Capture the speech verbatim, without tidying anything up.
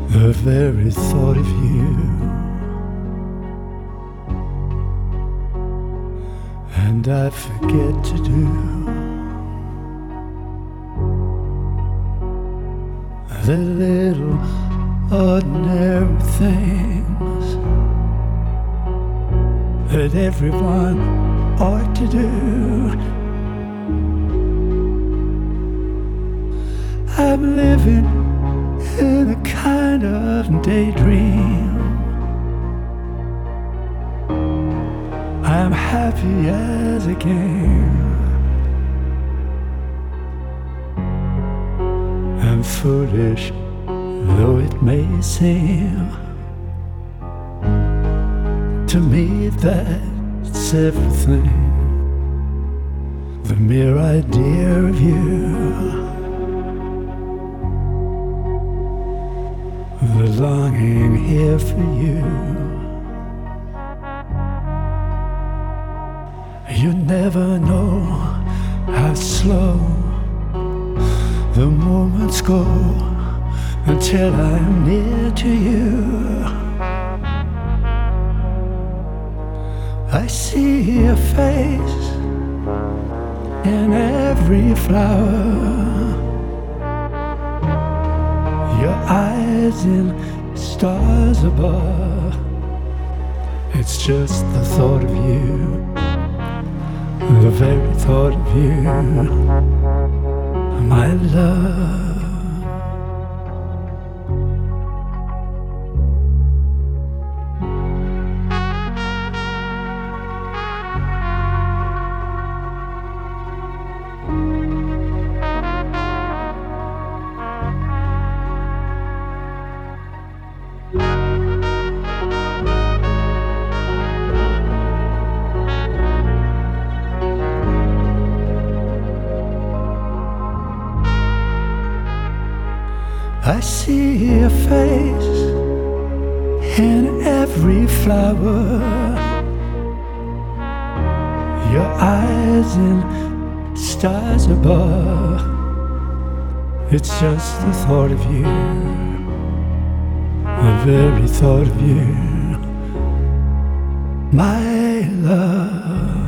The very thought of you, and I forget to do the little ordinary things that everyone ought to do. I'm living in a kind of daydream. I'm happy as a king. I'm foolish though it may seem. To me that's everything. The mere idea of you, the longing here for you. You never know how slow the moments go until I'm near to you. I see your face in every flower, your eyes in stars above. It's just the thought of you, the very thought of you, my love. I see your face in every flower, your eyes in stars above. It's just the thought of you, the very thought of you, my love.